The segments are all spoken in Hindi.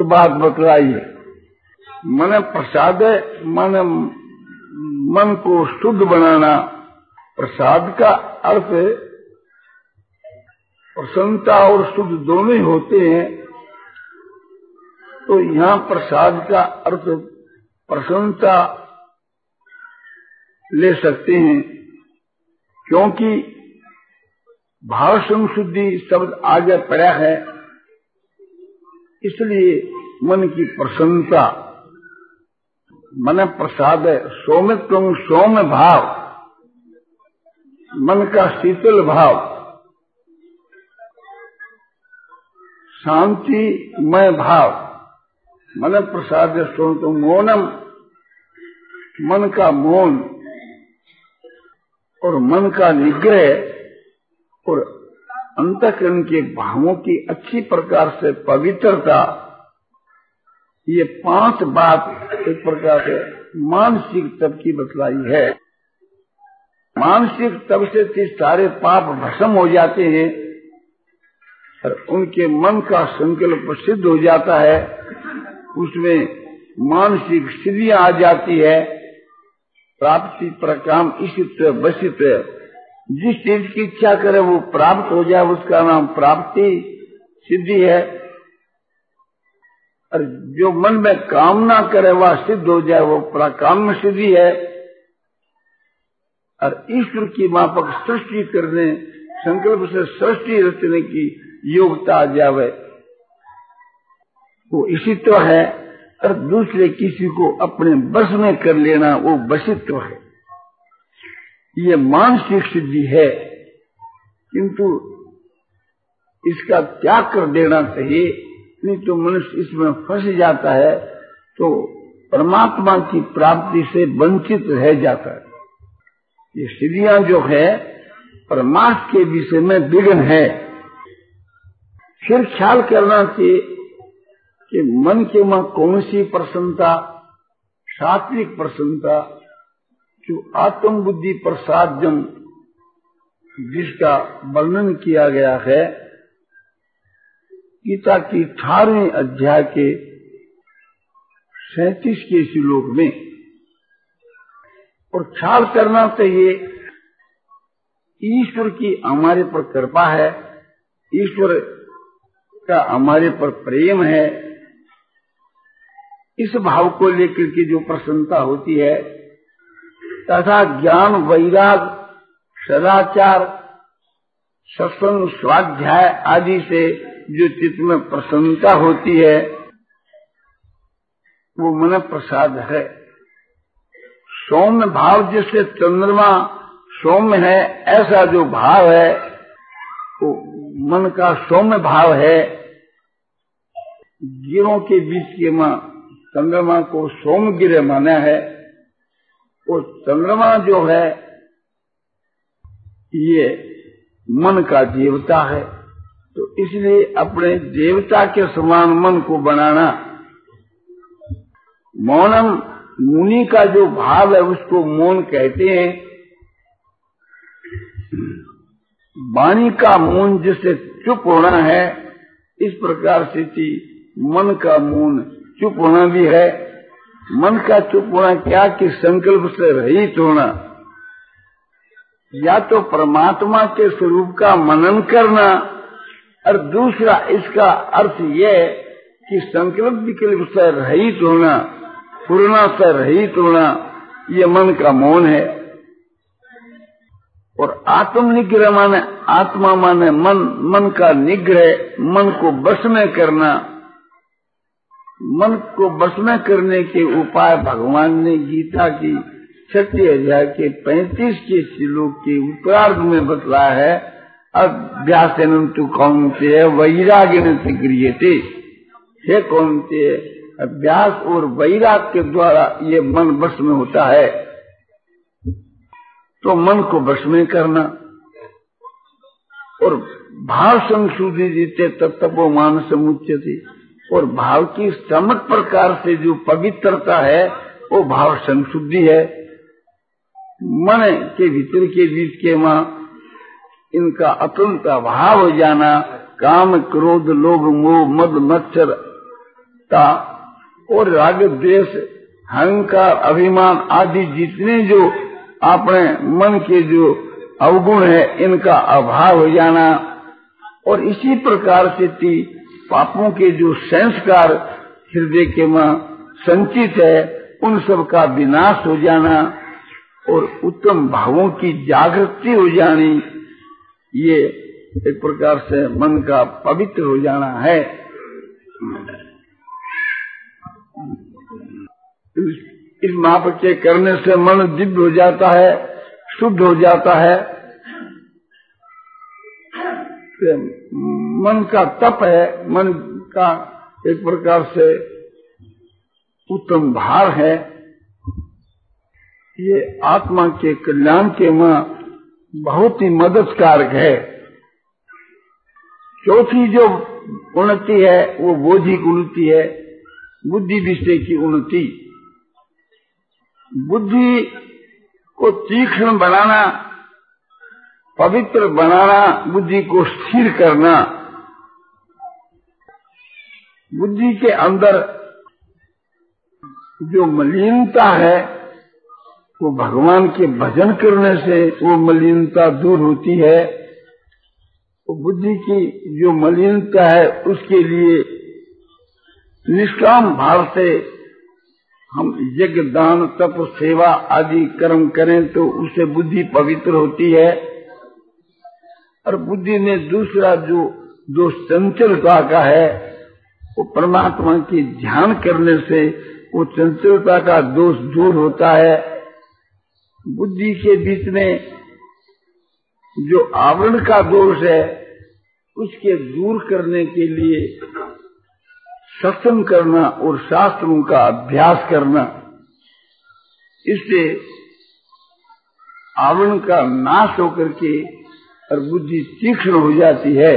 बात बतलाई है। मन प्रसाद मन मन को शुद्ध बनाना। प्रसाद का अर्थ प्रसन्नता और शुद्ध दोनों ही होते हैं। तो यहाँ प्रसाद का अर्थ प्रसन्नता ले सकते हैं, क्योंकि भाव संशुद्धि शब्द आगे पड़ा है, इसलिए मन की प्रसन्नता। मन प्रसाद सौम्यत्वं सौम्य भाव, मन का शीतल भाव, शांतिमय भाव। मन प्रसाद सौम्य मौनम, मन का मौन और मन का निग्रह और अंतःकरण के भावों की अच्छी प्रकार से पवित्रता। ये 5 बात एक प्रकार से मानसिक तप की बतलाई है। मानसिक तप से सारे पाप भस्म हो जाते हैं और उनके मन का संकल्प सिद्ध हो जाता है। उसमें मानसिक सिद्धियां आ जाती है। प्राप्ति प्रकाम इशित्व वशित्व, जिस चीज की इच्छा करे वो प्राप्त हो जाए, उसका नाम प्राप्ति सिद्धि है। और जो मन में कामना करे वह सिद्ध हो जाए, वो प्राकाम्य सिद्धि है। और ईश्वर की माफक सृष्टि करने, संकल्प से सृष्टि रचने की योग्यता आ जावे, वो इशित्व है। और दूसरे किसी को अपने बस में कर लेना, वो वशित्व है। ये मानसिक सिद्धि है, किंतु इसका त्याग कर देना चाहिए, नहीं तो मनुष्य इसमें फंस जाता है, तो परमात्मा की प्राप्ति से वंचित रह जाता है। ये सिद्धियां जो है परमार्थ के विषय में विघ्न है। फिर ख्याल करना चाहिए कि मन के में कौन सी प्रसन्नता, सात्विक प्रसन्नता, जो आत्म बुद्धि प्रसादम जिसका वर्णन किया गया है गीता की 18वें अध्याय के 37 के श्लोक में। और ख्याल करना चाहिए ईश्वर की हमारे पर कृपा है, ईश्वर का हमारे पर प्रेम है। इस भाव को लेकर के जो प्रसन्नता होती है, तथा ज्ञान वैराग सदाचार सत्संग स्वाध्याय आदि से जो चित्त में प्रसन्नता होती है, वो मन प्रसाद है। सौम्य भाव जैसे चंद्रमा सौम्य है, ऐसा जो भाव है वो मन का सौम्य भाव है। गिरों के बीच के मां चंद्रमा को सौम्य गिरे माना है। और चंद्रमा जो है ये मन का देवता है, तो इसलिए अपने देवता के समान मन को बनाना। मौनम, मुनि का जो भाव है उसको मौन कहते हैं। वाणी का मौन जिससे चुप होना है, इस प्रकार से मन का मौन चुप होना भी है। मन का चुप होना क्या कि संकल्प से रहित होना, या तो परमात्मा के स्वरूप का मनन करना, और दूसरा इसका अर्थ यह कि संकल्प विकल्प से रहित होना, पूर्णा से रहित होना, ये मन का मौन है। और आत्म निग्रह माने आत्मा माने मन, मन का निग्रह, मन को वश में करना। मन को वश में करने के उपाय भगवान ने गीता की 6 अध्याय के 35 के श्लोक के उत्तरार्ध में बतलाया है। अभ्यासेन तु कौन्तेय वैराग्येन क्रियते। हे कौन्तेय, अभ्यास और वैराग के द्वारा ये मन वश में होता है। तो मन को वश में करना और भाव संशुद्धि जीते तत्तपो मानस मुच्यते। और भाव की समत प्रकार से जो पवित्रता है वो भाव संशुद्धि है। मन के भीतर के बीच के मां इनका अत्यंत अभाव हो जाना, काम क्रोध लोभ मोह मद मत्सर ता और राग द्वेष, अहंकार, अभिमान आदि जितने जो अपने मन के जो अवगुण है इनका अभाव हो जाना, और इसी प्रकार से पापों के जो संस्कार हृदय के में संचित है उन सब का विनाश हो जाना और उत्तम भावों की जागृति हो जानी, ये एक प्रकार से मन का पवित्र हो जाना है। इस माप के करने से मन दिव्य हो जाता है, शुद्ध हो जाता है। मन का तप है, मन का एक प्रकार से उत्तम भार है, ये आत्मा के कल्याण के में बहुत ही मददकारक है। चौथी जो उन्नति है वो बौद्धिक उन्नति है, बुद्धि विषय की उन्नति। बुद्धि को तीक्ष्ण बनाना, पवित्र बनाना, बुद्धि को स्थिर करना। बुद्धि के अंदर जो मलिनता है वो भगवान के भजन करने से वो मलिनता दूर होती है। तो बुद्धि की जो मलिनता है उसके लिए निष्काम भाव से हम यज्ञ, दान, तप, सेवा आदि कर्म करें तो उससे बुद्धि पवित्र होती है। और बुद्धि में दूसरा जो चंचलता का है वो परमात्मा की ध्यान करने से वो चंचलता का दोष दूर होता है। बुद्धि के बीच में जो आवरण का दोष है उसके दूर करने के लिए सत्संग करना और शास्त्रों का अभ्यास करना, इससे आवरण का नाश होकर के और बुद्धि तीक्ष्ण हो जाती है।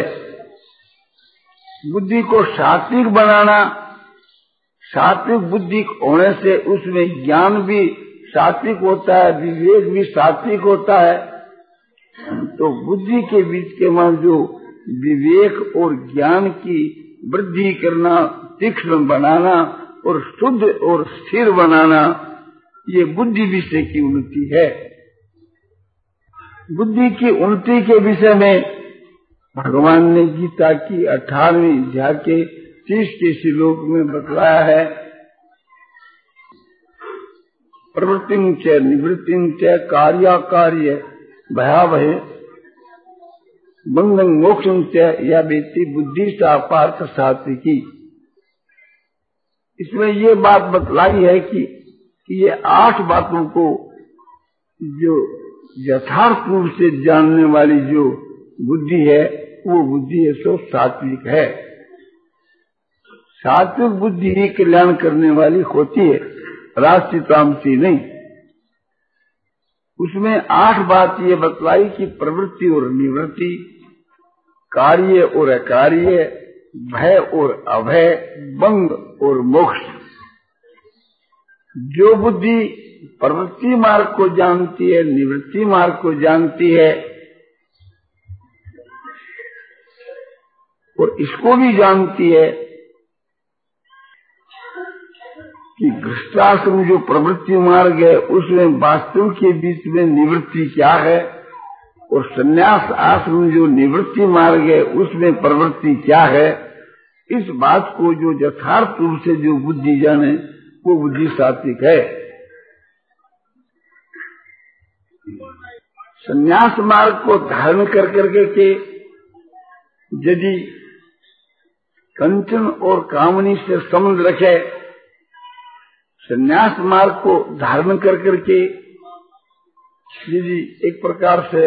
बुद्धि को सात्विक बनाना, सात्विक बुद्धि होने से उसमें ज्ञान भी सात्विक होता है, विवेक भी सात्विक होता है। तो बुद्धि के बीच के में जो विवेक और ज्ञान की वृद्धि करना, तीक्ष्ण बनाना और शुद्ध और स्थिर बनाना, ये बुद्धि विषय की उन्नति है। बुद्धि की उन्नति के विषय में भगवान ने गीता की 18वीं अध्याय के 30 के श्लोक में बतलाया है, प्रवृत्तिं च निवृत्तिं च कार्याकार्य भयावहे बंधं मोक्षं च या वेत्ति बुद्धि सा पार्थ सात्विकी। इसमें ये बात बतलाई है कि ये 8 बातों को जो यथार्थ रूप से जानने वाली जो बुद्धि है वो बुद्धि है सो सात्विक है। सात्विक बुद्धि ही कल्याण करने वाली होती है, राजसी तामसी नहीं। उसमें 8 बात ये बतलाई कि प्रवृत्ति और निवृत्ति, कार्य और अकार्य, भय और अभय, बंध और मोक्ष। जो बुद्धि प्रवृत्ति मार्ग को जानती है, निवृत्ति मार्ग को जानती है और इसको भी जानती है कि गृहस्थाश्रम जो प्रवृत्ति मार्ग है उसमें वास्तव के बीच में निवृत्ति क्या है, और संन्यास आश्रम जो निवृत्ति मार्ग है उसमें प्रवृत्ति क्या है, इस बात को जो यथार्थ रूप से जो बुद्धि जाने वो बुद्धि सात्विक है। संन्यास मार्ग को धारण कर करके के यदि कंचन और कामनी से संबंध रखे, संन्यास मार्ग को धारण कर करके यदि एक प्रकार से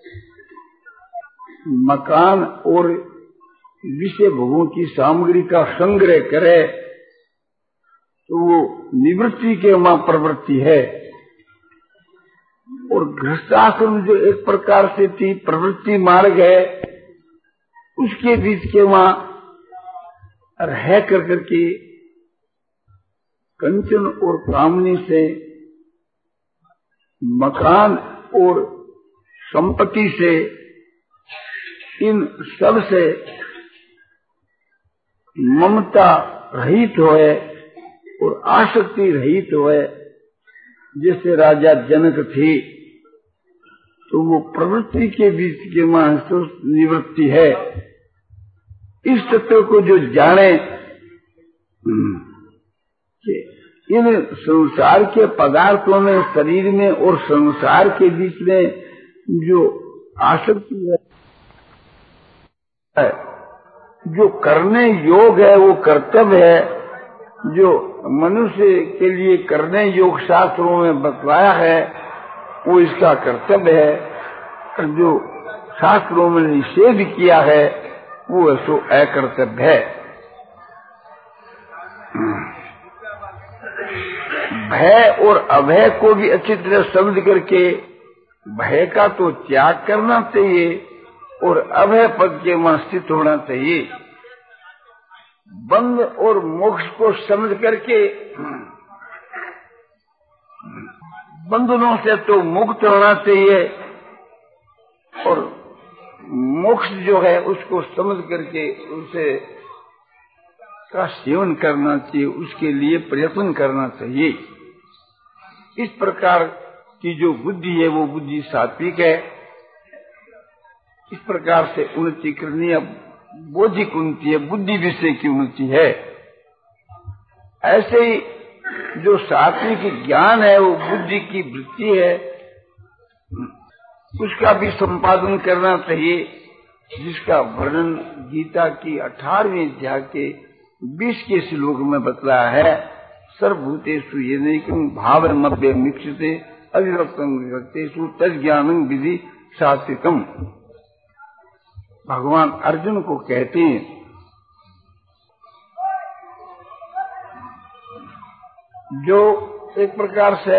मकान और विषय भोगों की सामग्री का संग्रह करे तो वो निवृत्ति के वहां प्रवृत्ति है। और गृहस्थाश्रम जो एक प्रकार से थी प्रवृत्ति मार्ग है, उसके बीच के वहां रह कर करके कंचन और कामनी से, मकान और संपत्ति से, इन सब से ममता रहित होए और आसक्ति रहित होए। जैसे राजा जनक थे तो वो प्रवृत्ति के बीच के महसूस निवृत्ति है। इस तत्व को जो जाने कि इन संसार के पदार्थों में, शरीर में और संसार के बीच में जो आसक्ति है, जो करने योग है वो कर्तव्य है, जो मनुष्य के लिए करने योग शास्त्रों में बतलाया है वो इसका कर्तव्य है, और जो शास्त्रों में निषेध किया है वो ऐसो अकर्तव्य है। भय और अभय को भी अच्छी तरह समझ करके भय का तो त्याग करना चाहिए और अभय पद के वहां स्थित होना चाहिए। बंध और मोक्ष को समझ करके बंधनों से तो मुक्त होना चाहिए और मोक्ष जो है उसको समझ करके उसे का सेवन करना चाहिए, उसके लिए प्रयत्न करना चाहिए। इस प्रकार की जो बुद्धि है वो बुद्धि सात्विक है। इस प्रकार से उन्नति करनी है, बौद्धिक उन्नति है, बुद्धि विषय की उन्नति है। ऐसे ही जो सात्विक ज्ञान है वो बुद्धि की वृत्ति है, उसका भी संपादन करना चाहिए, जिसका वर्णन गीता की 18वें अध्याय के 20 के श्लोक में बतलाया है। सर्वभूतेषु येनैकं भावमभ्य मिक्षते अविभक्तं विभक्तेषु तज्ज्ञानं विधि सात्विकम्। भगवान अर्जुन को कहते हैं जो एक प्रकार से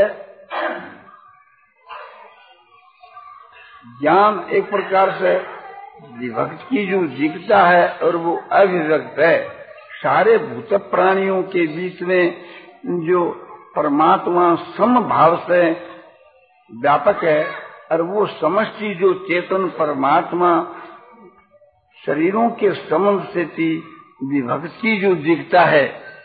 ज्ञान एक प्रकार से विभक्त की जो दिखता है और वो अविभक्त है। सारे भूत प्राणियों के बीच में जो परमात्मा समभाव से व्यापक है और वो समष्टि जो चेतन परमात्मा शरीरों के संबंध से विभक्त की जो दिखता है,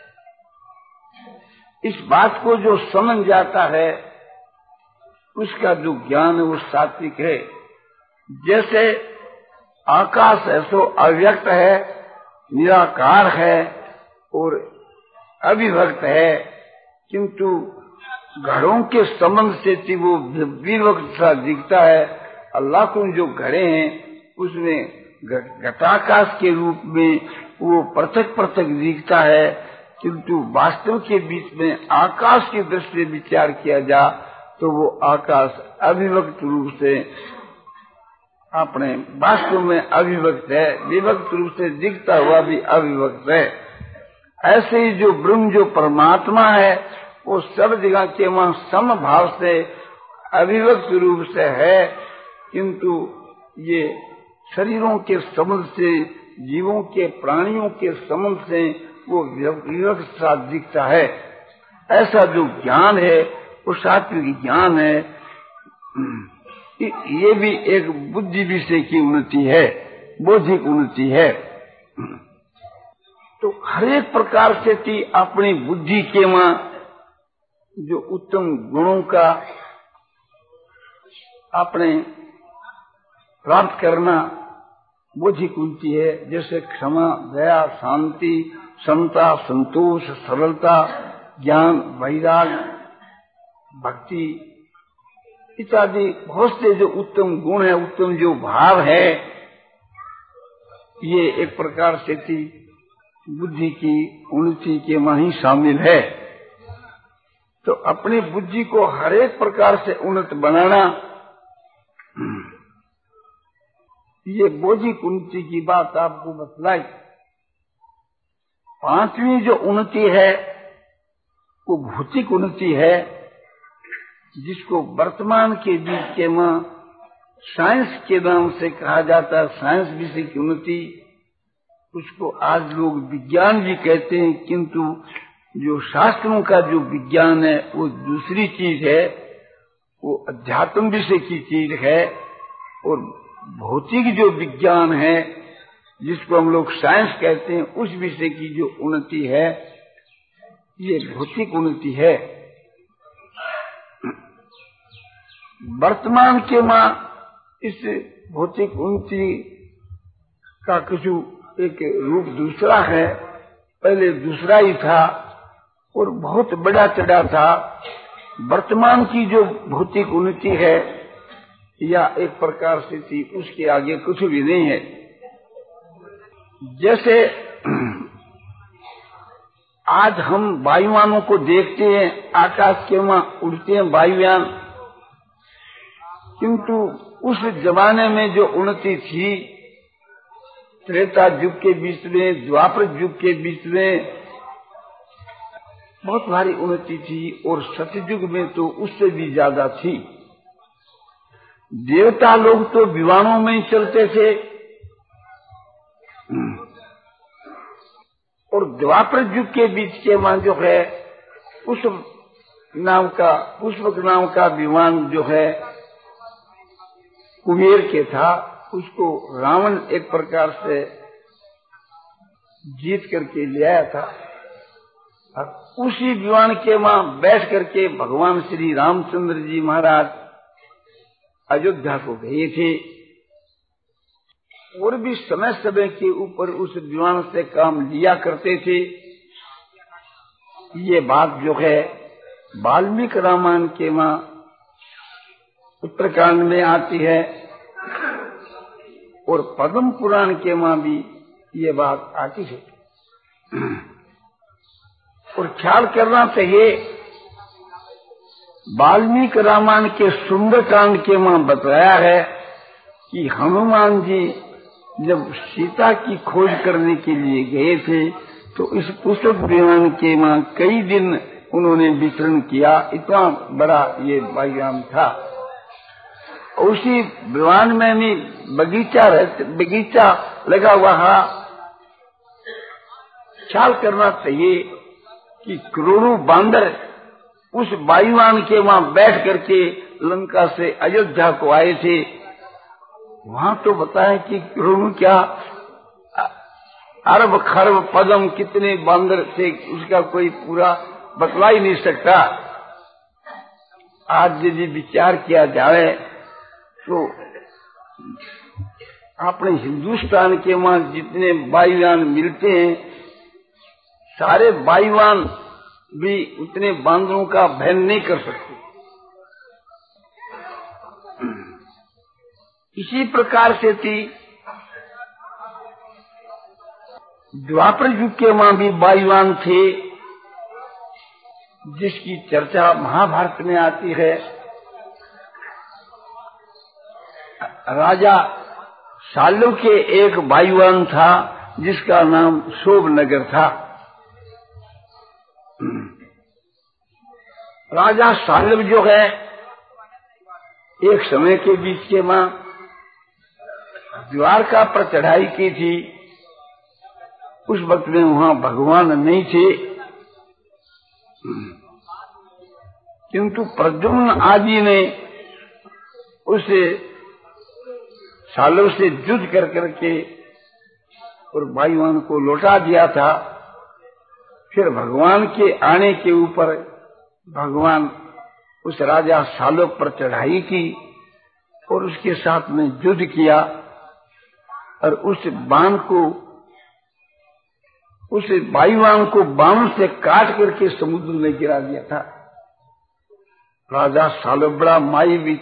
इस बात को जो समझ जाता है उसका जो ज्ञान है वो सात्विक है। जैसे आकाश ऐसो अव्यक्त है, निराकार है और अविभक्त है, किंतु घड़ों के संबंध से वो विभक्त सा दिखता है। अल्लाह को जो घड़े हैं उसमें घटाकाश के रूप में वो पृथक पृथक दिखता है, किंतु वास्तव के बीच में आकाश की दृष्टि से विचार किया जा तो वो आकाश अविभक्त रूप से अपने वास्तव में अविभक्त है, विभक्त रूप से दिखता हुआ भी अविभक्त है। ऐसे ही जो ब्रह्म जो परमात्मा है वो सब जगह के वहां समभाव से अविभक्त रूप से है, किंतु ये शरीरों के संबंध से, जीवों के, प्राणियों के संबंध से वो विभक्त सा दिखता है। ऐसा जो ज्ञान है वो सात्विक ज्ञान है। ये भी एक बुद्धि विषय की उन्नति है, बौद्धिक उन्नति है। तो हर एक प्रकार से थी अपनी बुद्धि के वहां जो उत्तम गुणों का अपने प्राप्त करना बौद्धिक उन्नति है। जैसे क्षमा, दया, शांति, समता, संतोष, सरलता, ज्ञान, वैराग्य, भक्ति इत्यादि बहुत से जो उत्तम गुण है, उत्तम जो भाव है, ये एक प्रकार से थी बुद्धि की उन्नति के वहां ही शामिल है। तो अपनी बुद्धि को हर एक प्रकार से उन्नत बनाना, ये बौद्धिक उन्नति की बात आपको बतलाई। पांचवी जो उन्नति है वो भौतिक उन्नति है, जिसको वर्तमान के बीच के में साइंस के नाम से कहा जाता है, साइंस विषय की उन्नति। उसको आज लोग विज्ञान भी कहते हैं, किंतु जो शास्त्रों का जो विज्ञान है वो दूसरी चीज है, वो अध्यात्म विषय की चीज है। और भौतिक जो विज्ञान है जिसको हम लोग साइंस कहते हैं, उस विषय की जो उन्नति है, ये भौतिक उन्नति है। वर्तमान के मां इस भौतिक उन्नति का कुछ एक रूप दूसरा है, पहले दूसरा ही था और बहुत बड़ा चढ़ा था। वर्तमान की जो भौतिक उन्नति है या एक प्रकार से थी, उसके आगे कुछ भी नहीं है। जैसे आज हम वायुयानों को देखते हैं, आकाश के वहां उड़ते हैं वायुयान, किंतु उस जमाने में जो उन्नति थी, त्रेता युग के बीच में, द्वापर युग के बीच में बहुत भारी उन्नति थी, और सतयुग में तो उससे भी ज्यादा थी। देवता लोग तो विमानों में ही चलते थे, और द्वापर युग के बीच के वहां जो है पुष्पक नाम का विमान जो है कुबेर के था, उसको रावण एक प्रकार से जीत करके ले आया था। और उसी विमान के वहां बैठ करके भगवान श्री रामचंद्र जी महाराज अयोध्या को गए थे, और भी समय समय के ऊपर उस विमान से काम लिया करते थे। ये बात जो है वाल्मीकि रामायण के वहां उत्तरकांड में आती है, और पद्म पुराण के वहां भी ये बात आती है। और ख्याल करना चाहिए, वाल्मीकि रामायण के सुंदरकांड के वहां बताया है कि हनुमान जी जब सीता की खोज करने के लिए गए थे, तो इस पुष्पक विमान के वहां कई दिन उन्होंने विचरण किया। इतना बड़ा ये वायुयान था। उसी विमान में भी बगीचा लगा हुआ है। ख्याल करना चाहिए कि करोड़ों बांदर उस वायुयान के वहां बैठ करके लंका से अयोध्या को आए थे। वहां तो बताएं कि करोड़ों क्या, अरब खरब पदम कितने बांदर थे, उसका कोई पूरा बतला ही नहीं सकता। आज यदि विचार किया जाए तो अपने हिंदुस्तान के वहां जितने वायुयान मिलते हैं, सारे वायुयान भी उतने बांदरों का वहन नहीं कर सकते। इसी प्रकार से थी द्वापर युग के वहां भी वायुयान थे, जिसकी चर्चा महाभारत में आती है। राजा साल्व के एक वायुयान था जिसका नाम शोभनगर था। राजा साल्व जो है एक समय के बीच के मां द्वारका पर चढ़ाई की थी। उस वक्त में वहां भगवान नहीं थे, किंतु प्रद्युम्न आदि ने उसे सालों से युद्ध कर करके और वायुयान को लौटा दिया था। फिर भगवान के आने के ऊपर भगवान उस राजा सालों पर चढ़ाई की और उसके साथ में युद्ध किया, और उस वायुयान को बाण से काट करके समुद्र में गिरा दिया था। राजा सालों बड़ा मायावी,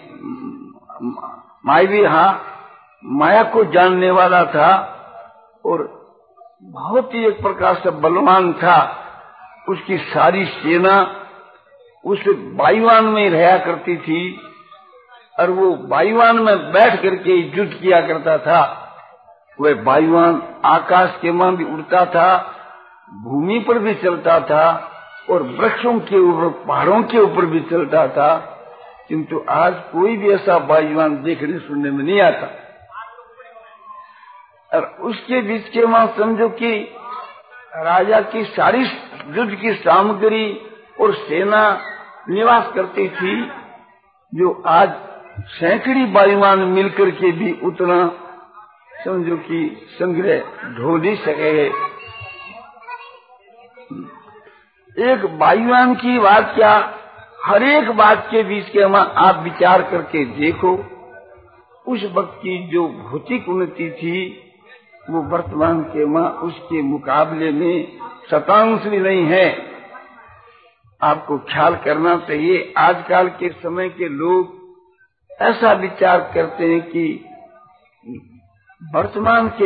माया को जानने वाला था और बहुत ही एक प्रकार से बलवान था। उसकी सारी सेना उस वायुयान में रहा करती थी, और वो वायुयान में बैठ करके युद्ध किया करता था। वह वायुयान आकाश के में भी उड़ता था, भूमि पर भी चलता था, और वृक्षों के ऊपर, पहाड़ों के ऊपर भी चलता था। किंतु आज कोई भी ऐसा वायुयान देखने सुनने में नहीं आता। और उसके बीच के वहां समझो कि राजा की सारी युद्ध की सामग्री और सेना निवास करती थी, जो आज सैकड़ी वायुयान मिलकर के भी उतना समझो कि संग्रह ढो नहीं सके। एक वायुयान की बात क्या, हर एक बात के बीच के आप विचार करके देखो, उस वक्त की जो भौतिक उन्नति थी वो वर्तमान के उसके मुकाबले में शतांश भी नहीं है। आपको ख्याल करना चाहिए, आजकल के समय के लोग ऐसा विचार करते हैं कि वर्तमान के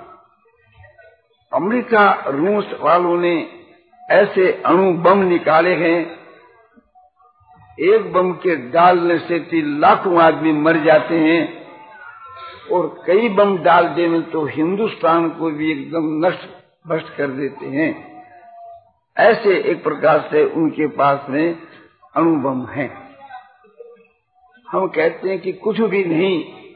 अमेरिका रूस वालों ने ऐसे अणु बम निकाले हैं, एक बम के डालने से 3 लाखों आदमी मर जाते हैं, और कई बम डाल देने तो हिंदुस्तान को भी एकदम नष्ट भ्रष्ट कर देते हैं। ऐसे एक प्रकार से उनके पास में अणु बम है। हम कहते हैं कि कुछ भी नहीं,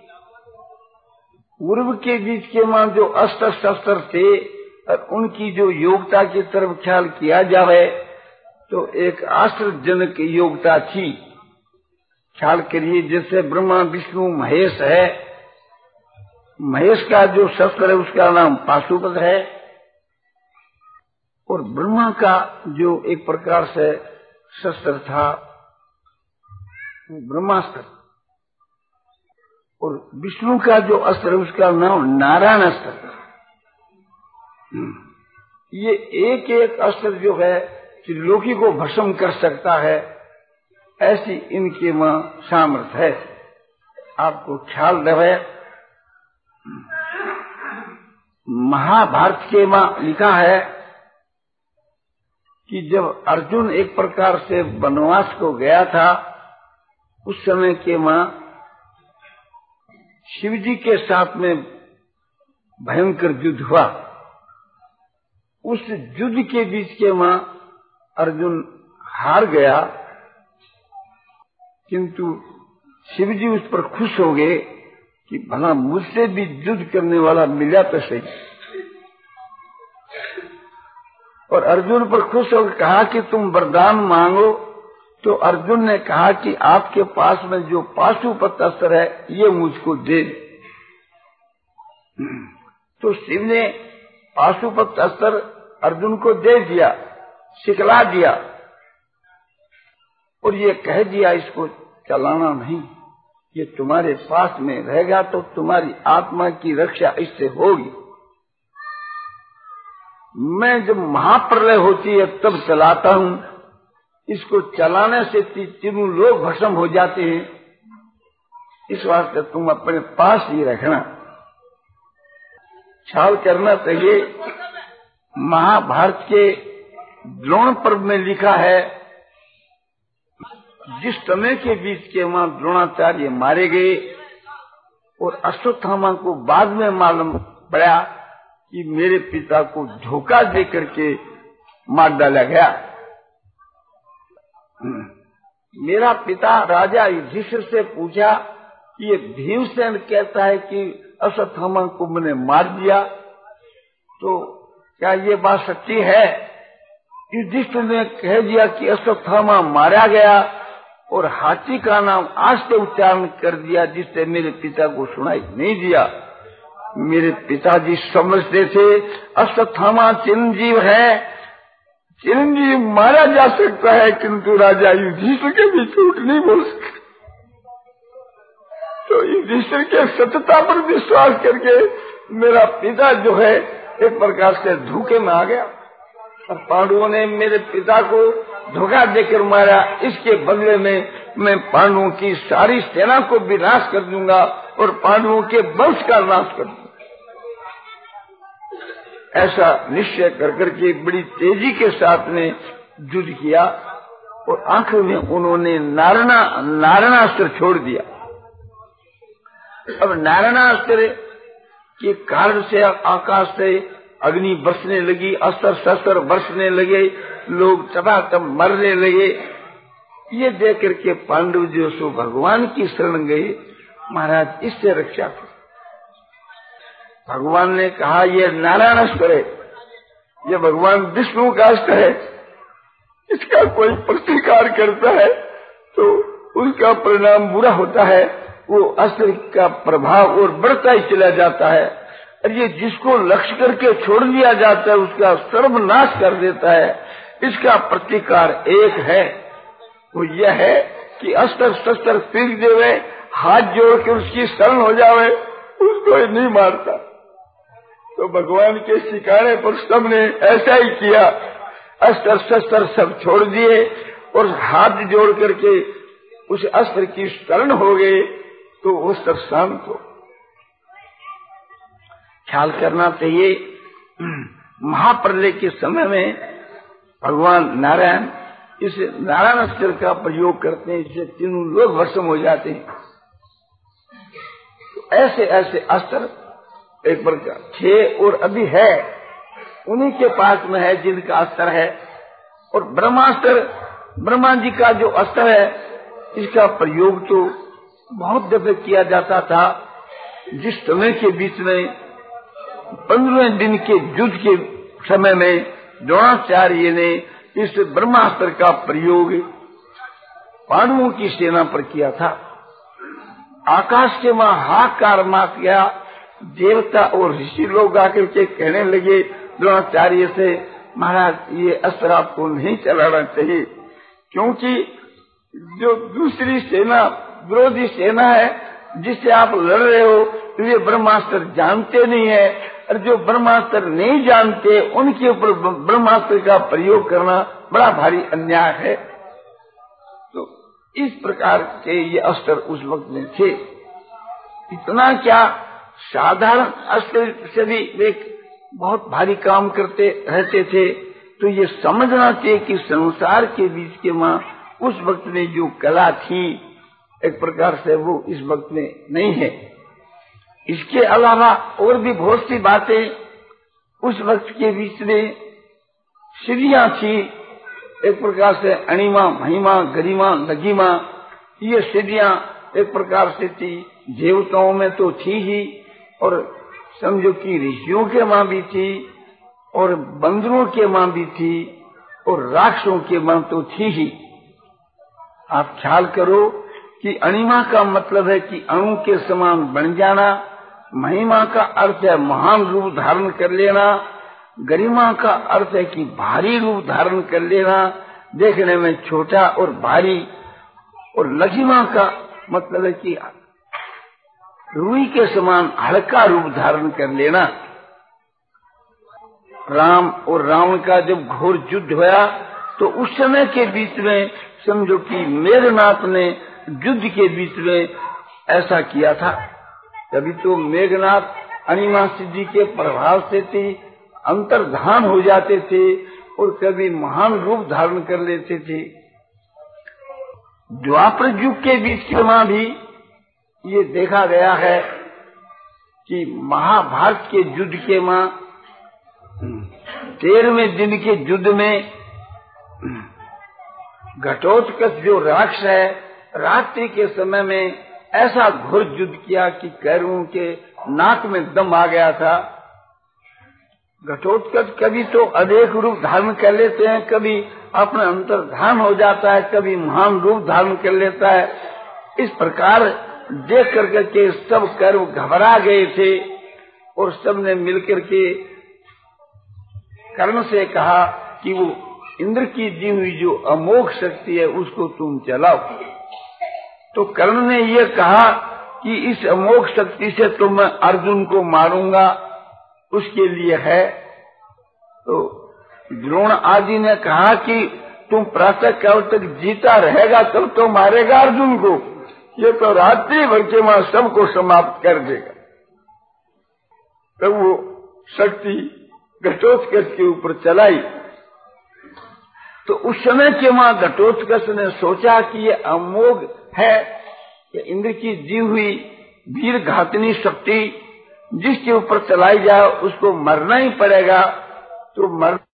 पूर्व के बीच के जो अस्त्र शस्त्र थे और उनकी जो योग्यता की तरफ ख्याल किया जाए तो एक आश्चर्यजनक योग्यता थी। ख्याल करिए, जैसे ब्रह्मा विष्णु महेश है, महेश का जो शस्त्र है उसका नाम पाशुपत है, और ब्रह्मा का जो एक प्रकार से शस्त्र था ब्रह्मास्त्र, और विष्णु का जो अस्त्र है उसका नाम नारायण अस्त्र। ये एक एक अस्त्र जो है त्रिलोकी को भस्म कर सकता है, ऐसी इनके सामर्थ्य है। आपको ख्याल रहे, महाभारत के लिखा है कि जब अर्जुन एक प्रकार से वनवास को गया था, उस समय के शिव जी के साथ में भयंकर युद्ध हुआ। उस युद्ध के बीच के अर्जुन हार गया, किंतु शिव जी उस पर खुश हो गए कि भला मुझसे भी युद्ध करने वाला मिला तो सही। और अर्जुन पर खुश होकर कहा कि तुम वरदान मांगो। तो अर्जुन ने कहा कि आपके पास में जो पाशुपत अस्त्र है ये मुझको दे। तो शिव ने पाशुपत अस्त्र अर्जुन को दे दिया, सिखला दिया, और ये कह दिया इसको चलाना नहीं, ये तुम्हारे पास में रहेगा तो तुम्हारी आत्मा की रक्षा इससे होगी। मैं जब महाप्रलय होती है तब चलाता हूँ, इसको चलाने से तीनों लोग भस्म हो जाते हैं, इस वास्ते तुम अपने पास ही रखना। ख्याल करना चाहिए, महाभारत के द्रोण पर्व में लिखा है, जिस समय के बीच के द्रोणाचार्य मारे गए और अश्वत्थामा को बाद में मालूम पड़ा कि मेरे पिता को धोखा दे करके मार डाला गया। मेरा पिता राजा युधिष्ठिर से पूछा कि ये भीमसेन कहता है कि अश्वत्थामा को मैंने मार दिया, तो क्या ये बात सच्ची है? युधिष्ठिर ने कह दिया कि अश्वत्थामा मारा गया, और हाथी का नाम आज से उच्चारण कर दिया, जिससे मेरे पिता को सुनाई नहीं दिया। मेरे पिताजी समझते थे अश्वत्थामा चिरंजीव है, चिरंजीव मारा जा सकता है, किंतु राजा युधिष्ठिर के भी झूठ नहीं बोल सकते। तो युधिष्ठिर के सत्यता पर विश्वास करके मेरा पिता जो है एक प्रकार से धोखे में आ गया, और पांडवों ने मेरे पिता को धोखा देकर मारा। इसके बदले में मैं पांडवों की सारी सेना को विनाश कर दूंगा और पांडवों के वंश का नाश कर दूंगा। ऐसा निश्चय कर के बड़ी तेजी के साथ ने युद्ध किया, और आखिर में उन्होंने नारायणास्त्र छोड़ दिया। अब नारायणास्त्र के कारण से आकाश से अग्नि बरसने लगी, अस्त्र शस्त्र बरसने लगे, लोग चबाचब मरने लगे। ये देख करके पांडव जो सो भगवान की शरण गए, महाराज इससे रक्षा करो। भगवान ने कहा ये नारायण अस्त्र है, ये भगवान विष्णु का अस्त्र है, इसका कोई प्रतिकार करता है तो उसका परिणाम बुरा होता है, वो अस्त्र का प्रभाव और बढ़ता ही चला जाता है। और ये जिसको लक्ष्य करके छोड़ दिया जाता है उसका सर्वनाश कर देता है। इसका प्रतिकार एक है, वो यह है कि अस्त्र शस्त्र फेंक देवे, हाथ जोड़ के उसकी शरण हो जावे, उसको ही नहीं मारता। तो भगवान के सिखाने पर सबने ऐसा ही किया, अस्त्र शस्त्र सब छोड़ दिए और हाथ जोड़ करके उस अस्त्र की शरण हो गए, तो वो सब शांत हो। ख्याल करना चाहिए, महाप्रलय के समय में भगवान नारायण इस नारायण अस्त्र का प्रयोग करते हैं, इससे तीनों लोग भस्म हो जाते हैं। तो ऐसे ऐसे अस्त्र एक प्रकार 6 और अभी है, उन्हीं के पास में है जिनका अस्त्र है। और ब्रह्मास्त्र, ब्रह्मा जी का जो अस्त्र है, इसका प्रयोग तो बहुत दफे किया जाता था। जिस समय के बीच में 15वें दिन के युद्ध के समय में द्रोणाचार्य ने इस ब्रह्मास्त्र का प्रयोग पांडवों की सेना पर किया था। आकाश से वहां हाहाकार मच गया, देवता और ऋषि लोग आकर के कहने लगे द्रोणाचार्य से, महाराज ये अस्त्र आपको नहीं चलाना चाहिए, क्योंकि जो दूसरी सेना विरोधी सेना है जिससे आप लड़ रहे हो, तो ये ब्रह्मास्त्र जानते नहीं है, और जो ब्रह्मास्त्र नहीं जानते उनके ऊपर ब्रह्मास्त्र का प्रयोग करना बड़ा भारी अन्याय है। तो इस प्रकार के ये अस्त्र उस वक्त में थे। इतना क्या, साधारण अस्त्र से भी वे बहुत भारी काम करते रहते थे। तो ये समझना चाहिए कि संसार के बीच के मां उस वक्त में जो कला थी, एक प्रकार से वो इस वक्त में नहीं है। इसके अलावा और भी बहुत सी बातें उस वक्त के बीच में सिद्धियां थी, एक प्रकार से अणिमा, महिमा, गरिमा, लघिमा, ये सिद्धियां एक प्रकार से थी। देवताओं में तो थी ही, और समझो कि ऋषियों के मां भी थी, और बंदरों के मां भी थी, और राक्षसों के मां तो थी ही। आप ख्याल करो कि अणिमा का मतलब है कि अणु के समान बन जाना, महिमा का अर्थ है महान रूप धारण कर लेना, गरिमा का अर्थ है कि भारी रूप धारण कर लेना, देखने में छोटा और भारी, और लघिमा का मतलब है कि रुई के समान हल्का रूप धारण कर लेना। राम और रावण का जब घोर युद्ध हुआ, तो उस समय के बीच में समझो कि मेघनाथ ने युद्ध के बीच में ऐसा किया था। कभी तो मेघनाथ अणिमा सिद्धि के प्रभाव से थी अंतर्धान हो जाते थे, और कभी महान रूप धारण कर लेते थे। द्वापर युग के बीच के मां भी ये देखा गया है कि महाभारत के युद्ध के मां 13वें दिन के युद्ध में घटोत्कच जो राक्षस है, रात्रि के समय में ऐसा घोर युद्ध किया कि कैरवों के नाक में दम आ गया था। घटोत्कच कभी तो अनेक रूप धारण कर लेते हैं, कभी अपना अंतर्धान हो जाता है, कभी महान रूप धारण कर लेता है। इस प्रकार देख करके के सब कैरव घबरा गए थे, और सबने मिलकर के कर्ण से कहा कि वो इंद्र की दी हुई जो अमोघ शक्ति है उसको तुम चलाओ। तो कर्ण ने ये कहा कि इस अमोघ शक्ति से तो मैं अर्जुन को मारूंगा, उसके लिए है। तो द्रोण आदि ने कहा कि तुम प्रातः काल तक जीता रहेगा तब तो मारेगा अर्जुन को, ये तो रात्रि भर के वहां सबको समाप्त कर देगा। तब वो शक्ति घटोत्कच के ऊपर चलाई। तो उस समय के वहां घटोत्कच ने सोचा कि ये अमोघ है, ये इंद्र की दी हुई वीर घातनी शक्ति, जिसके ऊपर चलाई जाए उसको मरना ही पड़ेगा। तो मर